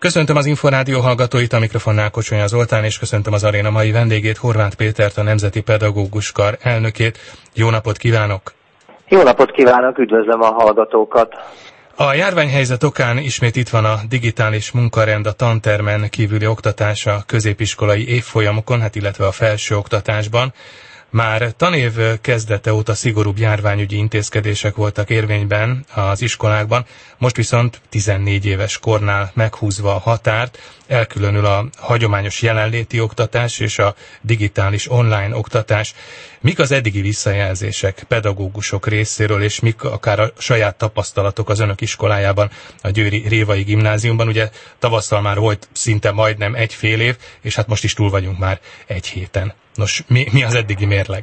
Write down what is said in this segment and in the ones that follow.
Köszöntöm az Inforádió hallgatóit, a mikrofonnál Kocsonya Zoltán, és köszöntöm az aréna mai vendégét, Horváth Pétert, a Nemzeti Pedagógus Kar elnökét. Jó napot kívánok! Jó napot kívánok, üdvözlöm a hallgatókat! A járványhelyzet okán ismét itt van a digitális munkarend, a tantermen kívüli oktatás a középiskolai évfolyamokon, illetve a felsőoktatásban. Már tanév kezdete óta szigorúbb járványügyi intézkedések voltak érvényben az iskolákban, most viszont 14 éves kornál meghúzva a határt, elkülönül a hagyományos jelenléti oktatás és a digitális online oktatás. Mik az eddigi visszajelzések pedagógusok részéről, és mik akár a saját tapasztalatok az önök iskolájában, a Győri Révai Gimnáziumban? Ugye tavasszal már volt szinte majdnem egy fél év, és hát most is túl vagyunk már egy héten. Nos, mi az eddigi mérleg?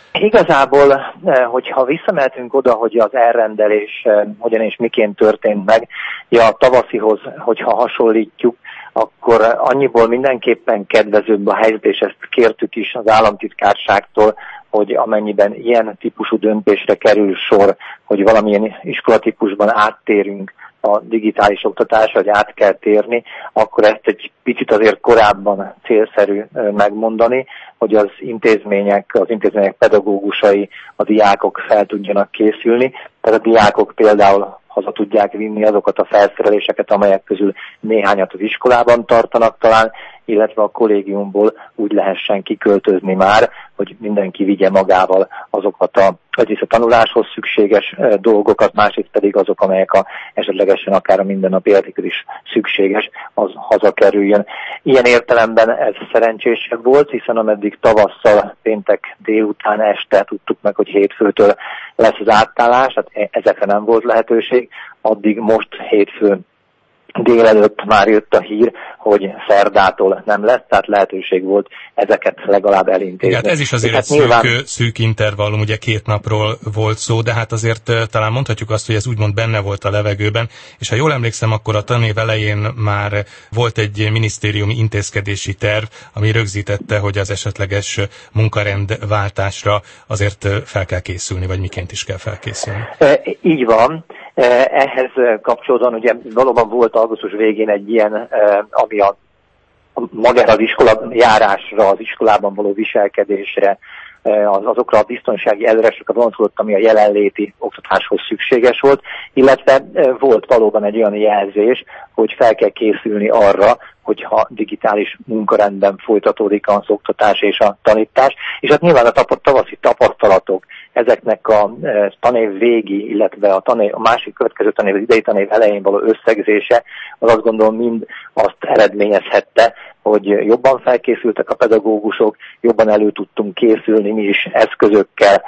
Igazából, hogyha visszamehetünk oda, hogy az elrendelés hogyan és miként történt meg, a tavaszihoz, hogyha hasonlítjuk, akkor annyiból mindenképpen kedvezőbb a helyzet, és ezt kértük is az államtitkárságtól, hogy amennyiben ilyen típusú döntésre kerül sor, hogy valamilyen iskolatípusban áttérünk a digitális oktatásra, hogy át kell térni, akkor ezt egy picit azért korábban célszerű megmondani, hogy az intézmények pedagógusai, a diákok fel tudjanak készülni. Tehát a diákok például haza tudják vinni azokat a felszereléseket, amelyek közül néhányat az iskolában tartanak talán, illetve a kollégiumból úgy lehessen kiköltözni már, hogy mindenki vigye magával azokat egyrészt a tanuláshoz szükséges dolgokat, másrészt pedig azok, amelyek esetlegesen akár a mindennapi életükre is szükséges, az hazakerüljön. Ilyen értelemben ez szerencsésebb volt, hiszen ameddig tavasszal péntek délután este tudtuk meg, hogy hétfőtől lesz az átállás, tehát ezekre nem volt lehetőség, addig most hétfőn délelőtt már jött a hír, hogy szerdától nem lesz, tehát lehetőség volt ezeket legalább elintézni. Igen, ez is azért egy szűk intervallum, ugye 2 napról volt szó, de hát azért talán mondhatjuk azt, hogy ez úgymond benne volt a levegőben, és ha jól emlékszem, akkor a tanév elején már volt egy minisztériumi intézkedési terv, ami rögzítette, hogy az esetleges munkarendváltásra azért fel kell készülni, vagy miként is kell felkészülni. Így van. Ehhez kapcsolódóan ugye valóban volt augusztus végén egy ilyen, ami magára az iskola járásra, az iskolában való viselkedésre, azokra a biztonsági előírásokra vonatkozott, ami a jelenléti oktatáshoz szükséges volt, illetve volt valóban egy olyan jelzés, hogy fel kell készülni arra, hogyha digitális munkarendben folytatódik az oktatás és a tanítás, és hát nyilván a tavaszi tapasztalatok, ezeknek a tanév végi, illetve a másik következő tanév, az idei tanév elején való összegzése, az azt gondolom mind azt eredményezhette, hogy jobban felkészültek a pedagógusok, jobban elő tudtunk készülni mi is eszközökkel,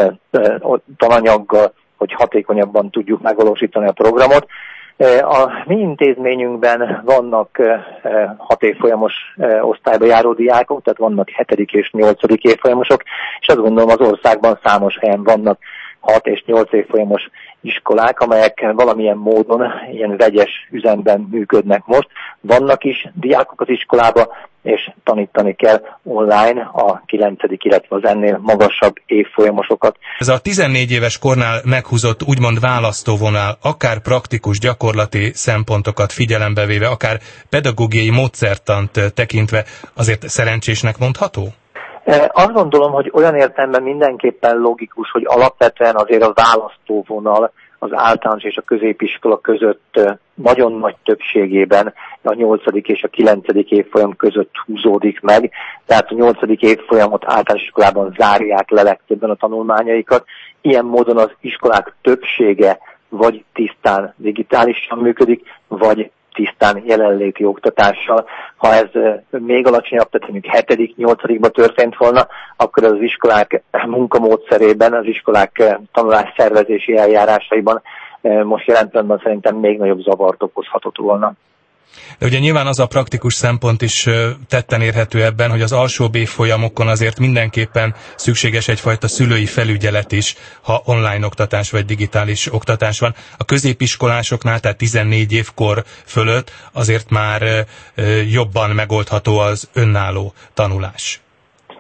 tananyaggal, hogy hatékonyabban tudjuk megvalósítani a programot. A mi intézményünkben vannak 6 évfolyamos osztályba járó diákok, tehát vannak 7. és 8. évfolyamosok, és azt gondolom az országban számos helyen vannak 6 és 8 évfolyamos iskolák, amelyek valamilyen módon ilyen vegyes üzemben működnek most. Vannak is diákok az iskolába, és tanítani kell online a 9., illetve az ennél magasabb évfolyamosokat. Ez a 14 éves kornál meghúzott úgymond választóvonal, akár praktikus gyakorlati szempontokat figyelembe véve, akár pedagógiai módszertant tekintve, azért szerencsésnek mondható? Azt gondolom, hogy olyan értelemben mindenképpen logikus, hogy alapvetően azért a választóvonal az általános és a középiskola között nagyon nagy többségében a 8. és a 9. évfolyam között húzódik meg. Tehát a 8. évfolyamot általános iskolában zárják le legtöbben a tanulmányaikat. Ilyen módon az iskolák többsége vagy tisztán digitálisan működik, vagy tisztán jelenléti oktatással. Ha ez még alacsonyabb, tehát mondjuk 7., 8. történt volna, akkor az iskolák munkamódszerében, az iskolák tanulásszervezési eljárásaiban most jelen pillanatban szerintem még nagyobb zavart okozhatott volna. De ugye nyilván az a praktikus szempont is tetten érhető ebben, hogy az alsóbb évfolyamokon azért mindenképpen szükséges egyfajta szülői felügyelet is, ha online oktatás vagy digitális oktatás van. A középiskolásoknál, tehát 14 évkor fölött azért már jobban megoldható az önálló tanulás.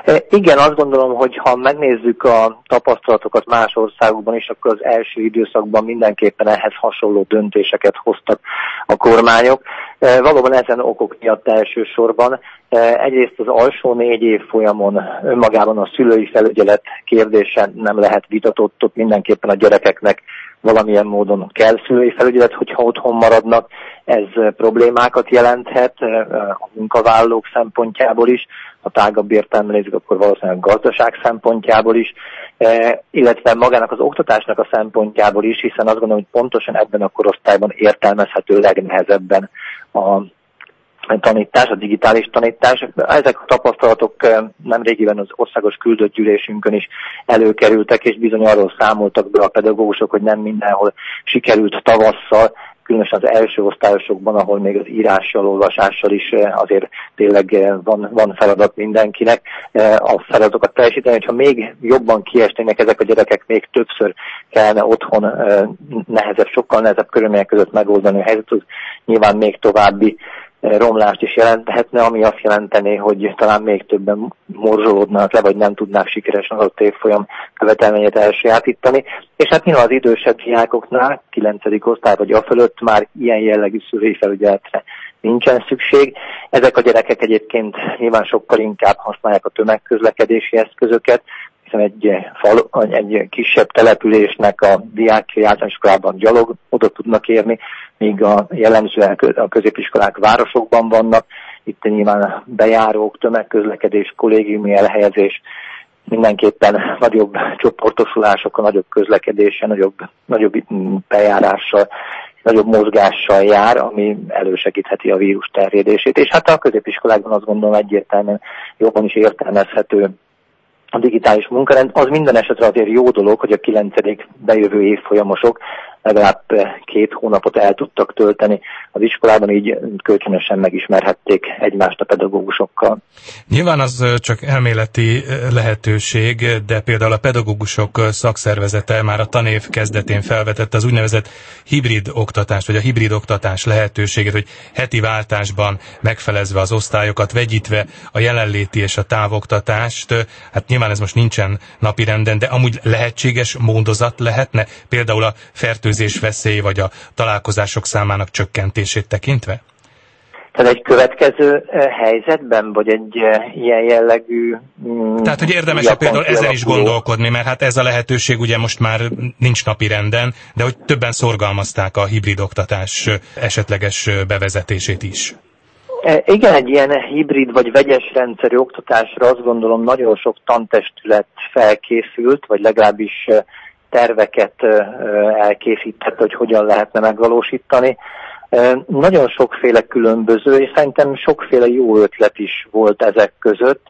Igen, azt gondolom, hogy ha megnézzük a tapasztalatokat más országokban is, akkor az első időszakban mindenképpen ehhez hasonló döntéseket hoztak a kormányok. Valóban ezen okok miatt elsősorban. Egyrészt az alsó 4 évfolyamon önmagában a szülői felügyelet kérdése nem lehet vitatott, ott mindenképpen a gyerekeknek valamilyen módon kell szülői felügyelet, hogyha otthon maradnak. Ez problémákat jelenthet a munkavállalók szempontjából is, ha tágabb értelemben nézzük, akkor valószínűleg a gazdaság szempontjából is, illetve magának az oktatásnak a szempontjából is, hiszen azt gondolom, hogy pontosan ebben a korosztályban értelmezhető legnehezebben a tanítás, a digitális tanítás. Ezek a tapasztalatok nemrégiben az országos küldött gyűlésünkön is előkerültek, és bizony arról számoltak be a pedagógusok, hogy nem mindenhol sikerült tavasszal, különösen az első osztályosokban, ahol még az írással, olvasással is azért tényleg van feladat mindenkinek a feladatokat teljesíteni. Hogyha még jobban kiesnének ezek a gyerekek, még többször kellene otthon sokkal nehezebb körülmények között megoldani a helyzetet, nyilván még további romlást is jelenthetne, ami azt jelentené, hogy talán még többen morzsolódnak le, vagy nem tudnák sikeresen az adott évfolyam követelményét elsajátítani. És hát nyilván az idősebb diákoknál, 9. osztály vagy a fölött már ilyen jellegű szülői felügyeletre nincsen szükség. Ezek a gyerekek egyébként nyilván sokkal inkább használják a tömegközlekedési eszközöket, hiszen egy kisebb településnek a diákjai általános iskolában gyalog oda tudnak érni, míg jellemzően a középiskolák városokban vannak. Itt nyilván bejárók, tömegközlekedés, kollégiumi elhelyezés, mindenképpen nagyobb csoportosulásokkal, nagyobb közlekedéssel, nagyobb bejárással, nagyobb mozgással jár, ami elősegítheti a vírus terjedését. És hát a középiskolákban azt gondolom egyértelműen jobban is értelmezhető a digitális munkarend. Az minden esetre azért jó dolog, hogy a 9. bejövő évfolyamosok legalább 2 hónapot el tudtak tölteni az iskolában, így kölcsönösen megismerhették egymást a pedagógusokkal. Nyilván az csak elméleti lehetőség, de például a pedagógusok szakszervezete már a tanév kezdetén felvetette az úgynevezett hibrid oktatást, vagy a hibrid oktatás lehetőségét, hogy heti váltásban megfelezve az osztályokat, vegyítve a jelenléti és a távoktatást. Hát nyilván ez most nincsen napirenden, de amúgy lehetséges módozat lehetne, például a fertőzés veszély vagy a találkozások számának csökkentését tekintve? Tehát egy következő helyzetben, vagy egy ilyen jellegű... Tehát, hogy érdemes például ezen is gondolkodni, mert hát ez a lehetőség ugye most már nincs napirenden, de hogy többen szorgalmazták a hibrid oktatás esetleges bevezetését is. Igen, egy ilyen hibrid vagy vegyes rendszerű oktatásra azt gondolom nagyon sok tantestület felkészült, vagy legalábbis terveket elkészített, hogy hogyan lehetne megvalósítani. Nagyon sokféle különböző, és szerintem sokféle jó ötlet is volt ezek között.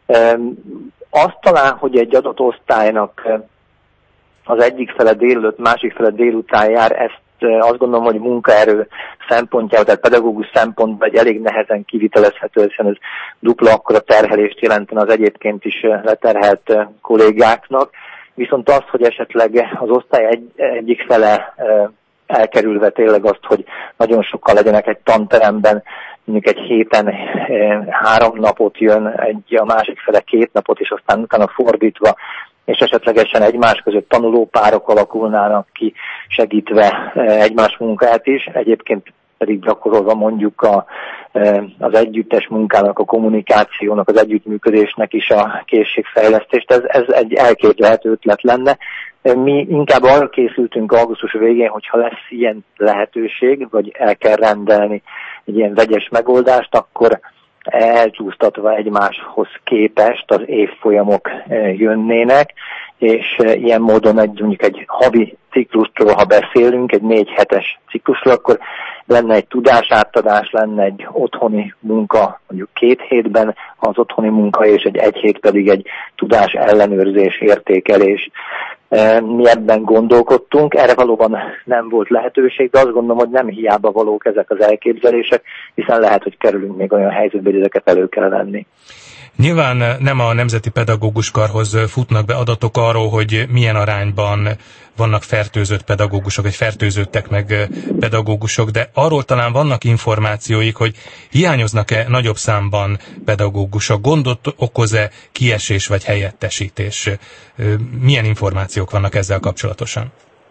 Azt talán, hogy egy adott osztálynak az egyik fele délelőtt, másik fele délután jár, ezt azt gondolom, hogy munkaerő szempontjából, tehát pedagógus szempontból egy elég nehezen kivitelezhető, hiszen ez dupla akkora terhelést jelentene az egyébként is leterhelt kollégáknak. Viszont az, hogy esetleg az osztály egyik fele elkerülve tényleg azt, hogy nagyon sokan legyenek egy tanteremben, mondjuk egy héten 3 napot jön, a másik fele 2 napot, és aztán utána fordítva, és esetlegesen egymás között tanulópárok alakulnának ki, segítve egymás munkáját is, egyébként pedig gyakorolva mondjuk az együttes munkának, a kommunikációnak, az együttműködésnek is a készségfejlesztést. Ez egy elképzelhető ötlet lenne. Mi inkább arra készültünk augusztus végén, hogyha lesz ilyen lehetőség, vagy el kell rendelni egy ilyen vegyes megoldást, akkor elcsúsztatva egymáshoz képest az évfolyamok jönnének, és ilyen módon mondjuk egy havi ciklusról, ha beszélünk, egy 4 hetes ciklusról, akkor lenne egy tudásátadás, lenne egy otthoni munka mondjuk 2 hétben az otthoni munka, és egy hét pedig egy tudás ellenőrzés, értékelés. Mi ebben gondolkodtunk, erre valóban nem volt lehetőség, de azt gondolom, hogy nem hiába valók ezek az elképzelések, hiszen lehet, hogy kerülünk még olyan helyzetbe, hogy ezeket elő kell venni. Nyilván nem a Nemzeti Pedagógus Karhoz futnak be adatok arról, hogy milyen arányban vannak fertőzött pedagógusok, vagy fertőzöttek meg pedagógusok, de arról talán vannak információik, hogy hiányoznak-e nagyobb számban pedagógusok, gondot okoz-e kiesés vagy helyettesítés? Milyen információk vannak ezzel kapcsolatosan?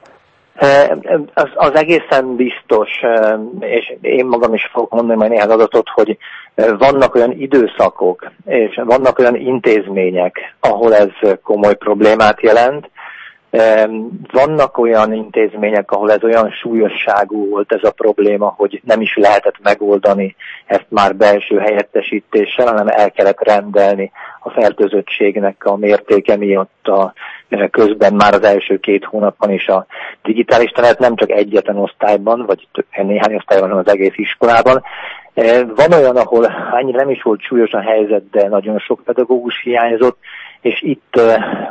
Az egészen biztos, és én magam is fogok mondani majd néhány adatot, hogy vannak olyan időszakok, és vannak olyan intézmények, ahol ez komoly problémát jelent. Vannak olyan intézmények, ahol ez olyan súlyosságú volt ez a probléma, hogy nem is lehetett megoldani ezt már belső helyettesítéssel, hanem el kellett rendelni a fertőzöttségnek a mértéke miatt közben már az első 2 hónapban is a digitális tanárt, nem csak egyetlen osztályban, vagy néhány osztályban, hanem az egész iskolában. Van olyan, ahol annyira nem is volt súlyos a helyzet, de nagyon sok pedagógus hiányzott, és itt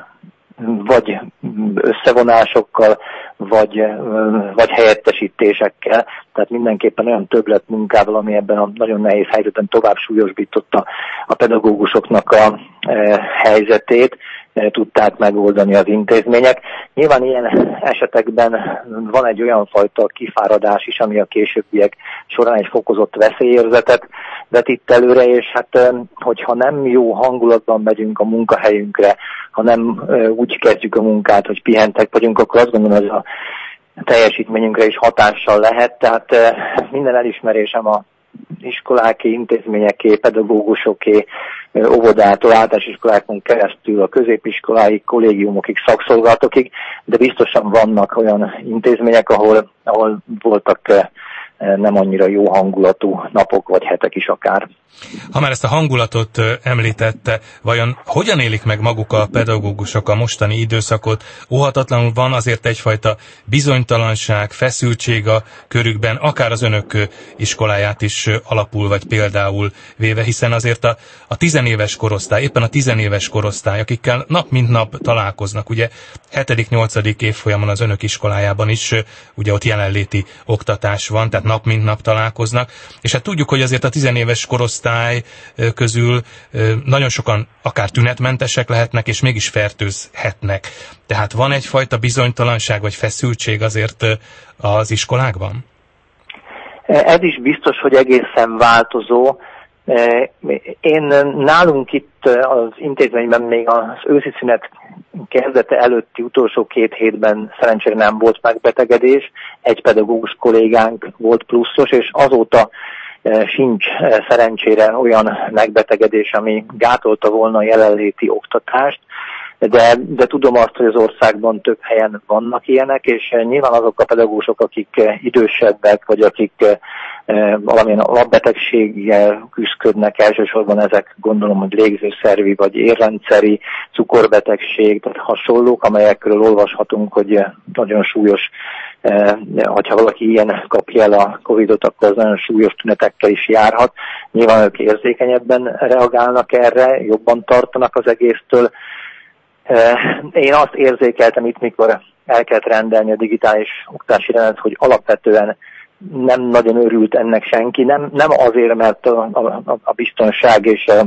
vagy összevonásokkal, vagy helyettesítésekkel, tehát mindenképpen olyan többletmunkával, ami ebben a nagyon nehéz helyzetben tovább súlyosbította a pedagógusoknak a helyzetét, tudták megoldani az intézmények. Nyilván ilyen esetekben van egy olyan fajta kifáradás is, ami a későbbiek során egy fokozott veszélyérzetet vetít előre, és hát hogyha nem jó hangulatban megyünk a munkahelyünkre, ha nem úgy kezdjük a munkát, hogy pihentek vagyunk, akkor azt gondolom, ez a teljesítményünkre is hatással lehet. Tehát minden elismerésem a iskoláké, intézményeké, pedagógusoké, óvodától, általános iskolákon keresztül a középiskoláig, kollégiumokig, szakszolgálatokig, de biztosan vannak olyan intézmények, ahol voltak nem annyira jó hangulatú napok vagy hetek is akár. Ha már ezt a hangulatot említette, vajon hogyan élik meg maguk a pedagógusok a mostani időszakot? Óhatatlanul van azért egyfajta bizonytalanság, feszültség a körükben, akár az önök iskoláját is alapul vagy például véve, hiszen azért a 10 éves korosztály, éppen a 10 éves korosztály, akikkel nap mint nap találkoznak, ugye 7.-8. évfolyamon az önök iskolájában is, ugye ott jelenléti oktatás van, tehát nap mint nap találkoznak, és hát tudjuk, hogy azért a 10 éves korosztály közül nagyon sokan akár tünetmentesek lehetnek, és mégis fertőzhetnek. Tehát van egyfajta bizonytalanság vagy feszültség azért az iskolákban? Ez is biztos, hogy egészen változó. Én nálunk itt az intézményben még az őszi szünet kezdete előtti utolsó 2 hétben szerencsére nem volt megbetegedés, egy pedagógus kollégánk volt pluszos, és azóta sincs szerencsére olyan megbetegedés, ami gátolta volna a jelenléti oktatást, de tudom azt, hogy az országban több helyen vannak ilyenek, és nyilván azok a pedagógusok, akik idősebbek, vagy akik valamilyen alapbetegséggel küzdködnek, elsősorban ezek gondolom, hogy légzőszervi vagy érrendszeri cukorbetegség, tehát hasonlók, amelyekről olvashatunk, hogy nagyon súlyos, hogyha valaki ilyen kapja el a Covid-ot, akkor az nagyon súlyos tünetekkel is járhat. Nyilván ők érzékenyebben reagálnak erre, jobban tartanak az egésztől. Én azt érzékeltem itt, mikor el kellett rendelni a digitális oktatási rendet, hogy alapvetően nem nagyon örült ennek senki, nem azért, mert a biztonság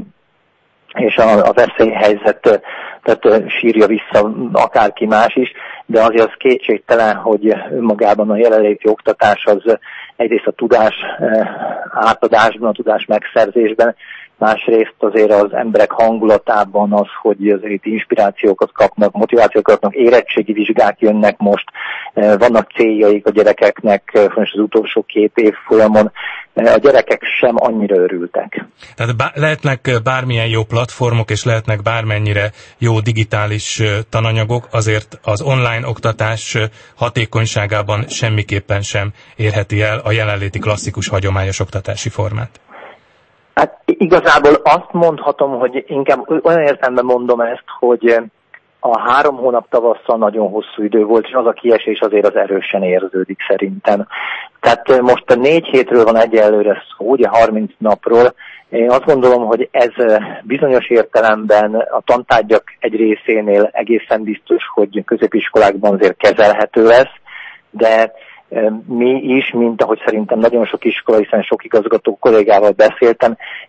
és a veszélyhelyzet tehát sírja vissza akárki más is, de azért az kétségtelen, hogy önmagában a jelenléti oktatás az egyrészt a tudás átadásban, a tudás megszerzésben, másrészt azért az emberek hangulatában az, hogy azért inspirációkat kapnak, motivációkat kapnak, érettségi vizsgák jönnek most, vannak céljaik a gyerekeknek, az utolsó 2 év folyamon, a gyerekek sem annyira örültek. Tehát lehetnek bármilyen jó platformok, és lehetnek bármennyire jó digitális tananyagok, azért az online oktatás hatékonyságában semmiképpen sem érheti el a jelenléti klasszikus hagyományos oktatási formát. Hát igazából azt mondhatom, hogy inkább olyan értelemben mondom ezt, hogy a 3 hónap tavasszal nagyon hosszú idő volt, és az a kiesés azért az erősen érződik szerintem. Tehát most a 4 hétről van egyelőre szó, ugye 30 napról. Én azt gondolom, hogy ez bizonyos értelemben a tantárgyak egy részénél egészen biztos, hogy középiskolákban azért kezelhető lesz, de mi is, mint ahogy szerintem nagyon sok iskola, hiszen sok igazgató kollégával beszéltem,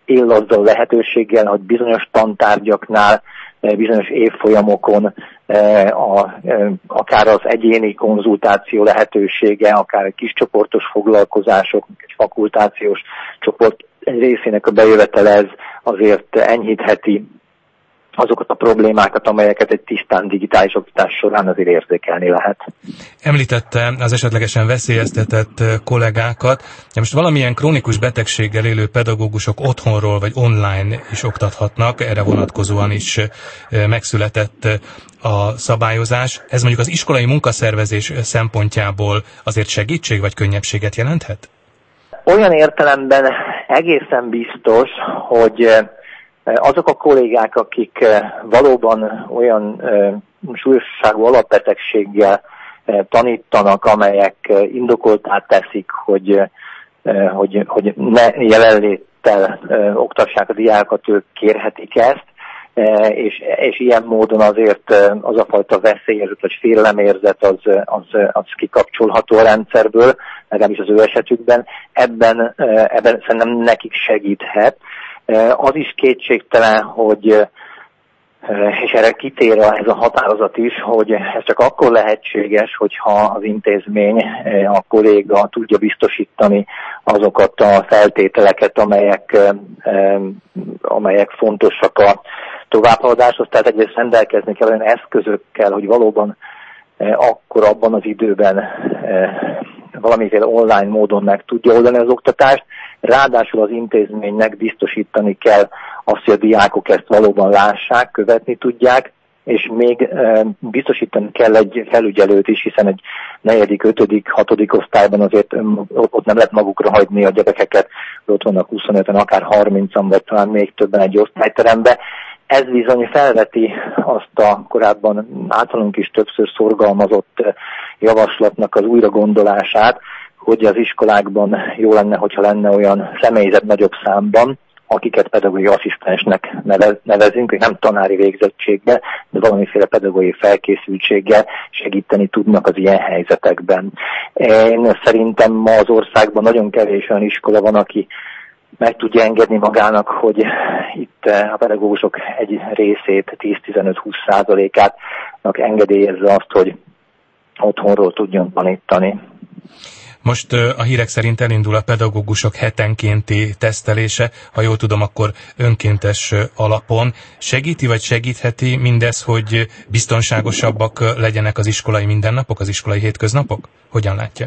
él azzal a lehetőséggel, hogy bizonyos tantárgyaknál, bizonyos évfolyamokon akár az egyéni konzultáció lehetősége, akár egy kiscsoportos foglalkozások, egy fakultációs csoport egy részének a bejövetele ez azért enyhítheti azokat a problémákat, amelyeket egy tisztán digitális oktatás során azért érzékelni lehet. Említette az esetlegesen veszélyeztetett kollégákat. De most valamilyen krónikus betegséggel élő pedagógusok otthonról vagy online is oktathatnak, erre vonatkozóan is megszületett a szabályozás. Ez mondjuk az iskolai munkaszervezés szempontjából azért segítség vagy könnyebbséget jelenthet? Olyan értelemben egészen biztos, hogy azok a kollégák, akik valóban olyan súlyosságú alapbetegséggel tanítanak, amelyek indokoltá teszik, hogy ne jelenléttel oktassák a diákokat, ők kérhetik ezt, és ilyen módon azért az a fajta veszélyérzet vagy félelérzet az kikapcsolható a rendszerből, legalábbis az ő esetükben. Ebben szerintem nekik segíthet. Az is kétségtelen, hogy, és erre kitér ez a határozat is, hogy ez csak akkor lehetséges, hogyha az intézmény, a kolléga tudja biztosítani azokat a feltételeket, amelyek fontosak a továbbhaladáshoz. Tehát egyrészt rendelkezni kell olyan eszközökkel, hogy valóban akkor abban az időben valamiféle online módon meg tudja oldani az oktatást. Ráadásul az intézménynek biztosítani kell azt, hogy a diákok ezt valóban lássák, követni tudják, és még biztosítani kell egy felügyelőt is, hiszen egy 4., 5., 6. osztályban azért ott nem lehet magukra hagyni a gyerekeket, ott vannak 25-en, akár 30-an, vagy talán még többen egy osztályterembe. Ez bizony felveti azt a korábban általunk is többször szorgalmazott javaslatnak az újragondolását, hogy az iskolákban jó lenne, hogyha lenne olyan személyzet nagyobb számban, akiket pedagógiai asszisztensnek nevezünk, hogy nem tanári végzettséggel, de valamiféle pedagógiai felkészültséggel segíteni tudnak az ilyen helyzetekben. Én szerintem ma az országban nagyon kevés olyan iskola van, aki meg tudja engedni magának, hogy itt a pedagógusok egy részét, 10-15-20%-át engedélyezze azt, hogy otthonról tudjon tanítani. Most a hírek szerint elindul a pedagógusok hetenkénti tesztelése, ha jól tudom, akkor önkéntes alapon. Segíti vagy segítheti mindez, hogy biztonságosabbak legyenek az iskolai mindennapok, az iskolai hétköznapok? Hogyan látja?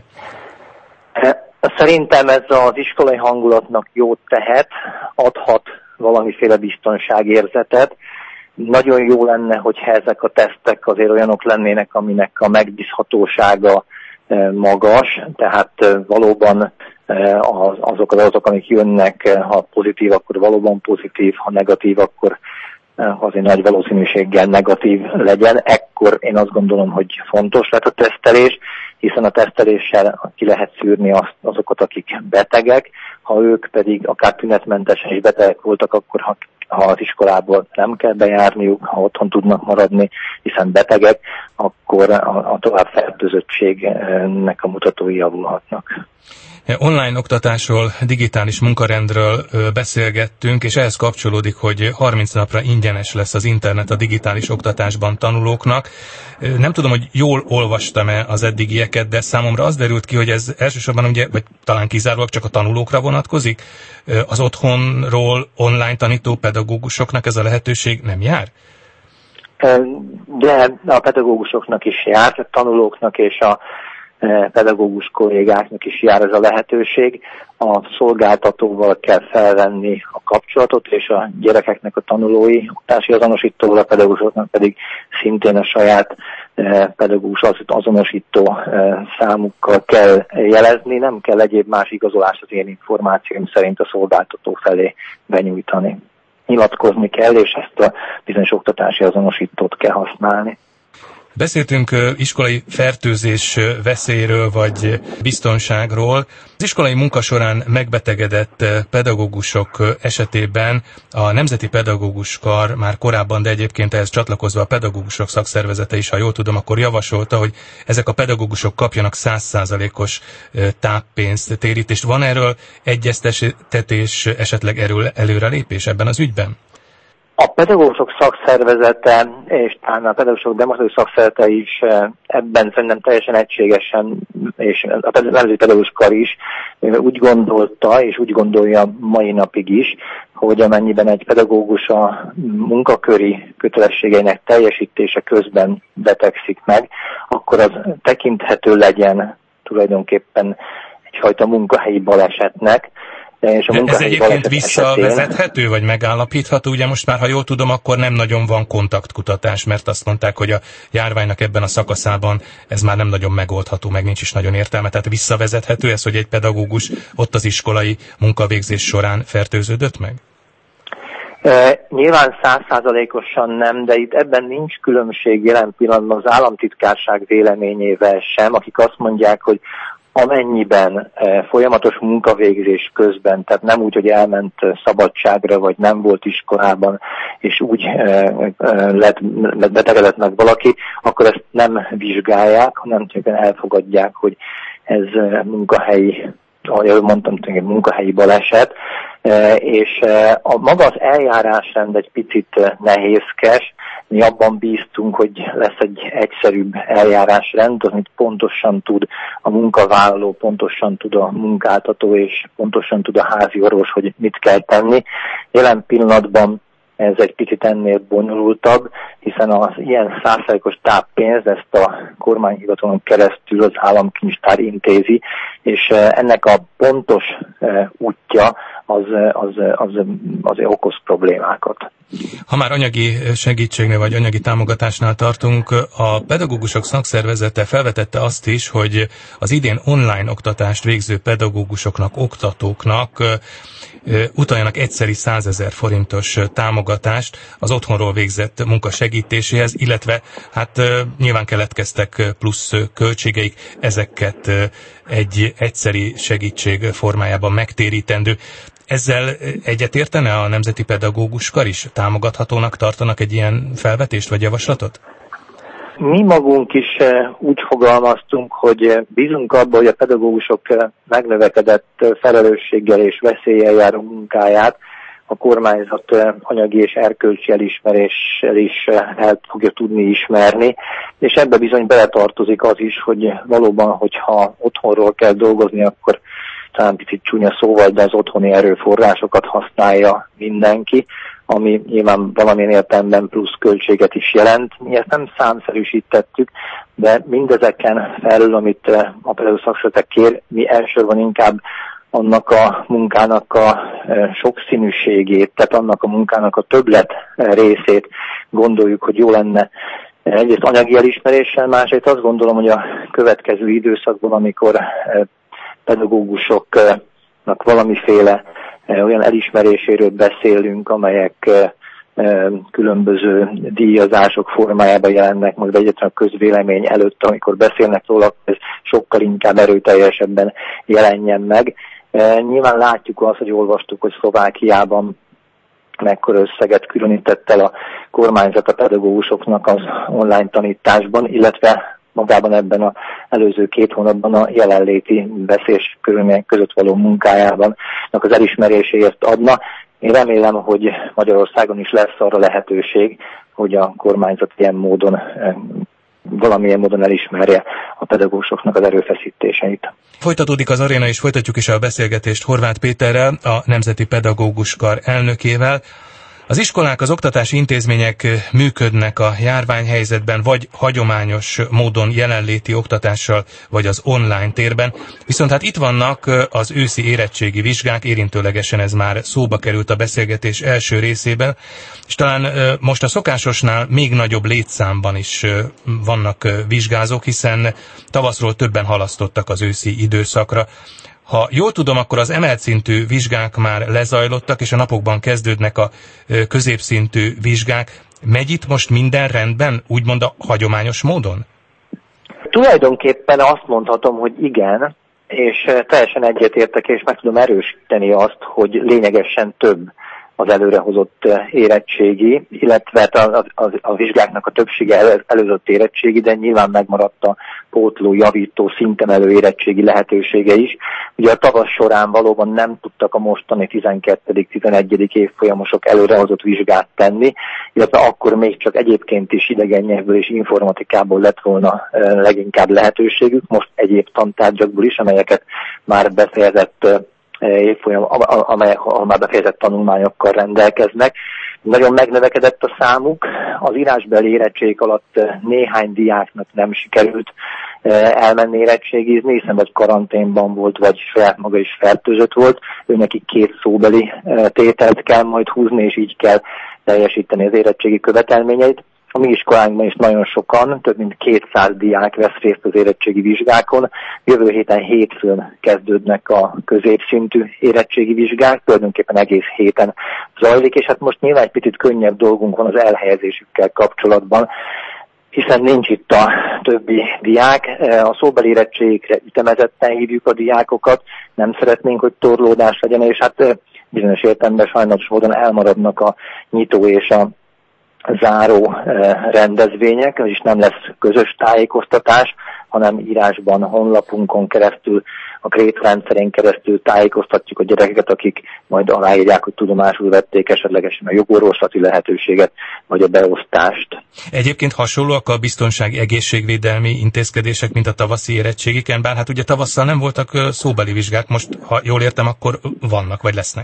Szerintem ez az iskolai hangulatnak jót tehet, adhat valamiféle biztonságérzetet. Nagyon jó lenne, hogyha ezek a tesztek azért olyanok lennének, aminek a megbízhatósága magas, tehát valóban azok az adatok, amik jönnek, ha pozitív, akkor valóban pozitív, ha negatív, akkor azért nagy valószínűséggel negatív legyen. Ekkor én azt gondolom, hogy fontos lett a tesztelés, hiszen a teszteléssel ki lehet szűrni azokat, akik betegek, ha ők pedig akár tünetmentesen is betegek voltak, akkor ha az iskolából nem kell bejárniuk, ha otthon tudnak maradni, hiszen betegek, akkor a tovább fertőzöttségnek a mutatói javulhatnak. Online oktatásról, digitális munkarendről beszélgettünk, és ehhez kapcsolódik, hogy 30 napra ingyenes lesz az internet a digitális oktatásban tanulóknak. Nem tudom, hogy jól olvastam-e az eddigieket, de számomra az derült ki, hogy ez elsősorban ugye, vagy talán kizárólag csak a tanulókra vonatkozik. Az otthonról online tanító pedagógusoknak ez a lehetőség nem jár? De a pedagógusoknak is jár, a tanulóknak és a pedagógus kollégáknak is jár ez a lehetőség. A szolgáltatóval kell felvenni a kapcsolatot, és a gyerekeknek a tanulói oktatási azonosítóval, a pedagógusoknak pedig szintén a saját pedagógus azonosító számukkal kell jelezni, nem kell egyéb más igazolást az én információim szerint a szolgáltató felé benyújtani. Nyilatkozni kell, és ezt a bizonyos oktatási azonosítót kell használni. Beszéltünk iskolai fertőzés veszélyről vagy biztonságról. Az iskolai munka során megbetegedett pedagógusok esetében a Nemzeti Pedagógus Kar már korábban, de egyébként ehhez csatlakozva a pedagógusok szakszervezete is, ha jól tudom, akkor javasolta, hogy ezek a pedagógusok kapjanak 100%-os táppénzt, térítést. Van erről egyeztetés, esetleg előrelépés ebben az ügyben? A pedagógusok szakszervezete és talán a pedagógusok demokratikus szakszervezete is ebben szerintem teljesen egységesen, és a Nemzeti Pedagógus Kar is úgy gondolta, és úgy gondolja mai napig is, hogy amennyiben egy pedagógus a munkaköri kötelességeinek teljesítése közben betegszik meg, akkor az tekinthető legyen tulajdonképpen egyfajta munkahelyi balesetnek. Ez egyébként visszavezethető, vagy megállapítható? Ugye most már, ha jól tudom, akkor nem nagyon van kontaktkutatás, mert azt mondták, hogy a járványnak ebben a szakaszában ez már nem nagyon megoldható, meg nincs is nagyon értelme. Tehát visszavezethető ez, hogy egy pedagógus ott az iskolai munkavégzés során fertőződött meg? Nyilván 100%-osan nem, de itt ebben nincs különbség jelen pillanatban az államtitkárság véleményével sem, akik azt mondják, hogy amennyiben folyamatos munkavégzés közben, tehát nem úgy, hogy elment szabadságra, vagy nem volt iskolában, és úgy betegedett meg valaki, akkor ezt nem vizsgálják, hanem csak elfogadják, hogy ez munkahelyi, ahogy mondtam, munkahelyi baleset, és a maga az eljárásrend egy picit nehézkes. Mi abban bíztunk, hogy lesz egy egyszerűbb eljárásrend, amit pontosan tud a munkavállaló, pontosan tud a munkáltató, és pontosan tud a házi orvos, hogy mit kell tenni. Jelen pillanatban ez egy picit ennél bonyolultabb, hiszen az ilyen 100%-os táppénz ezt a kormányhivatalon keresztül az államkincstár intézi, és ennek a pontos útja az okoz problémákat. Ha már anyagi segítségnél vagy anyagi támogatásnál tartunk, a pedagógusok szakszervezete felvetette azt is, hogy az idén online oktatást végző pedagógusoknak, oktatóknak utaljanak egyszeri 100 000 forintos támogatást az otthonról végzett munka segítéséhez, illetve hát nyilván keletkeztek plusz költségeik, ezeket egy egyszeri segítség formájában megtérítendő. Ezzel egyetértene a Nemzeti Pedagógus Kar is? Támogathatónak tartanak egy ilyen felvetést vagy javaslatot? Mi magunk is úgy fogalmaztunk, hogy bízunk abban, hogy a pedagógusok megnövekedett felelősséggel és veszéllyel járó munkáját a kormányzat anyagi és erkölcsi elismeréssel is el fogja tudni ismerni, és ebbe bizony beletartozik az is, hogy valóban, hogyha otthonról kell dolgozni, akkor talán picit csúnya szóval, de az otthoni erőforrásokat használja mindenki, ami nyilván valamilyen értelemben plusz költséget is jelent. Mi ezt nem számszerűsítettük, de mindezeken felül, amit a pedagógus szakszervezet kér, mi elsősorban inkább annak a munkának a sokszínűségét, tehát annak a munkának a többlet részét gondoljuk, hogy jó lenne egyrészt anyagi elismeréssel, másrészt azt gondolom, hogy a következő időszakban, amikor pedagógusoknak valamiféle olyan elismeréséről beszélünk, amelyek különböző díjazások formájában jelennek majd egyetlen a közvélemény előtt, amikor beszélnek róla, ez sokkal inkább erőteljesebben jelenjen meg. Nyilván látjuk azt, hogy olvastuk, hogy Szlovákiában mekkora összeget különített el a kormányzat a pedagógusoknak az online tanításban, illetve magában ebben az előző 2 hónapban a jelenléti veszélyes körülmények között való munkájában az elismeréséért adna. Én remélem, hogy Magyarországon is lesz arra lehetőség, hogy a kormányzat ilyen módon, valamilyen módon elismerje a pedagógusoknak az erőfeszítéseit. Folytatódik az aréna, és folytatjuk is a beszélgetést Horváth Péterrel, a Nemzeti Pedagógus Kar elnökével. Az iskolák, az oktatási intézmények működnek a járványhelyzetben, vagy hagyományos módon jelenléti oktatással, vagy az online térben. Viszont hát itt vannak az őszi érettségi vizsgák, érintőlegesen ez már szóba került a beszélgetés első részében, és talán most a szokásosnál még nagyobb létszámban is vannak vizsgázók, hiszen tavaszról többen halasztottak az őszi időszakra. Ha jól tudom, akkor az emelt szintű vizsgák már lezajlottak, és a napokban kezdődnek a középszintű vizsgák. Megy itt most minden rendben, úgymond a hagyományos módon? Tulajdonképpen azt mondhatom, hogy igen, és teljesen egyetértek, és meg tudom erősíteni azt, hogy lényegesen több az előrehozott érettségi, illetve a vizsgáknak a többsége előzött érettségi, de nyilván megmaradt a pótló, javító, szintemelő érettségi lehetősége is. Ugye a tavasz során valóban nem tudtak a mostani 12.-11. évfolyamosok előrehozott vizsgát tenni, illetve akkor még csak egyébként is idegen nyelvből és informatikából lett volna leginkább lehetőségük, most egyéb tantárgyakból is, amelyeket már befejezett évfolyam, amelyek már befejezett tanulmányokkal rendelkeznek. Nagyon megnövekedett a számuk. Az írásbeli érettség alatt néhány diáknak nem sikerült elmenni érettségizni, hiszen vagy karanténban volt, vagy saját maga is fertőzött volt. Őnekik 2 szóbeli tételt kell majd húzni, és így kell teljesíteni az érettségi követelményeit. A mi iskolánkban is nagyon sokan, több mint 200 diák vesz részt az érettségi vizsgákon. Jövő héten hétfőn kezdődnek a középszintű érettségi vizsgák, tulajdonképpen egész héten zajlik, és hát most nyilván egy picit könnyebb dolgunk van az elhelyezésükkel kapcsolatban, hiszen nincs itt a többi diák. A szóbeli érettségre ütemezetten hívjuk a diákokat, nem szeretnénk, hogy torlódás legyen, és hát bizonyos értelemben sajnos módon elmaradnak a nyitó és a záró rendezvények, és nem lesz közös tájékoztatás, hanem írásban, honlapunkon keresztül, a krétrendszerén keresztül tájékoztatjuk a gyerekeket, akik majd aláírják, hogy tudomásul vették esetlegesen a jogorvoslati lehetőséget, vagy a beosztást. Egyébként hasonlóak a biztonsági egészségvédelmi intézkedések, mint a tavaszi érettségiken, bár hát ugye tavasszal nem voltak szóbeli vizsgák, most, ha jól értem, akkor vannak, vagy lesznek.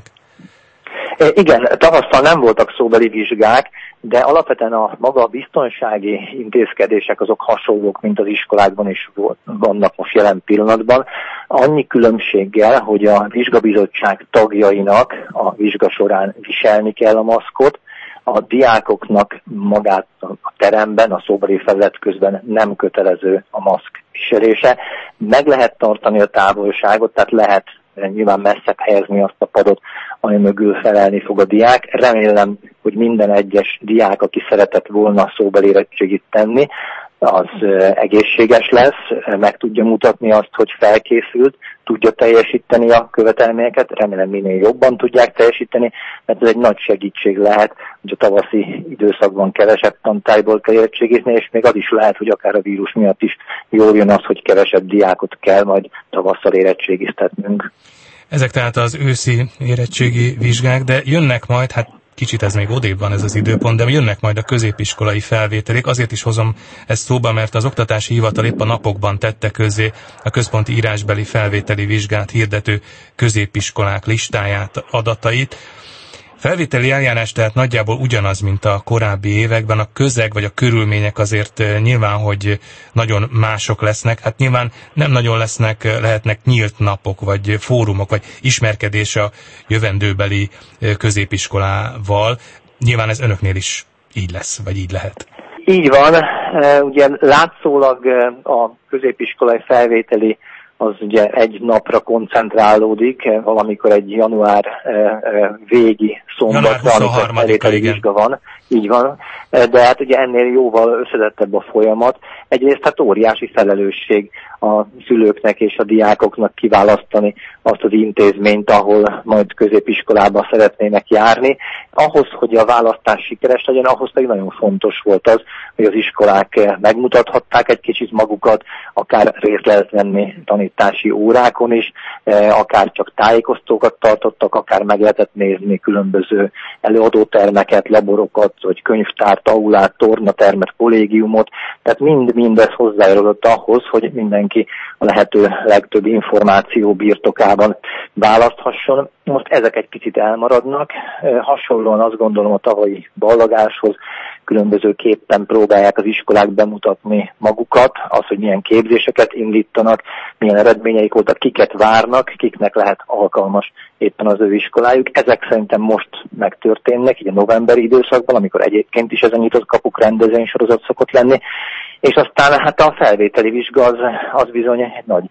Igen, tavasszal nem voltak szóbeli vizsgák, de alapvetően a maga biztonsági intézkedések azok hasonlók, mint az iskolákban is vannak most jelen pillanatban. Annyi különbséggel, hogy a vizsgabizottság tagjainak a vizsga során viselni kell a maszkot, a diákoknak magát a teremben, a szóbeli felület közben nem kötelező a maszk viselése. Meg lehet tartani a távolságot, tehát lehet nyilván messzebb helyezni azt a padot, ami mögül felelni fog a diák. Remélem, hogy minden egyes diák, aki szeretett volna szóbeli érettségit tenni, az egészséges lesz, meg tudja mutatni azt, hogy felkészült, tudja teljesíteni a követelményeket, remélem minél jobban tudják teljesíteni, mert ez egy nagy segítség lehet, hogy a tavaszi időszakban kevesebb tantárgyból kell érettségizni, és még az is lehet, hogy akár a vírus miatt is jól jön az, hogy kevesebb diákot kell majd tavasszal érettségiztetnünk. Ezek tehát az őszi érettségi vizsgák, de jönnek majd, hát kicsit ez még odébb van ez az időpont, de jönnek majd a középiskolai felvételik. Azért is hozom ezt szóba, mert az Oktatási Hivatal épp a napokban tette közzé a központi írásbeli felvételi vizsgát hirdető középiskolák listáját, adatait. Felvételi eljárás tehát nagyjából ugyanaz, mint a korábbi években. A közeg vagy a körülmények azért nyilván, hogy nagyon mások lesznek. Hát nyilván nem nagyon lehetnek nyílt napok, vagy fórumok, vagy ismerkedés a jövendőbeli középiskolával. Nyilván ez önöknél is így lesz, vagy így lehet. Így van. Ugye látszólag a középiskolai felvételi az ugye egy napra koncentrálódik, valamikor egy január végi szombatra, amikor felvételi vizsga van. Így van, de hát ugye ennél jóval összetettebb a folyamat. Egyrészt hát óriási felelősség a szülőknek és a diákoknak kiválasztani azt az intézményt, ahol majd középiskolába szeretnének járni. Ahhoz, hogy a választás sikeres legyen, ahhoz pedig nagyon fontos volt az, hogy az iskolák megmutathatták egy kicsit magukat, akár részt lehet venni tanítási órákon is, akár csak tájékoztókat tartottak, akár meg lehetett nézni különböző előadótermeket, laborokat, vagy könyvtárt, aulát, tornatermet, kollégiumot, tehát mindez hozzájárulott ahhoz, hogy mindenki a lehető legtöbb információ birtokában választhasson. Most ezek egy picit elmaradnak, hasonlóan azt gondolom a tavalyi ballagáshoz, különbözőképpen próbálják az iskolák bemutatni magukat, az, hogy milyen képzéseket indítanak, milyen eredményeik voltak, kiket várnak, kiknek lehet alkalmas éppen az ő iskolájuk. Ezek szerintem most megtörténnek, így a novemberi időszakban, amikor egyébként is ezen nyitott kapuk rendezvénysorozat szokott lenni, és aztán hát a felvételi vizsga az bizony egy nagy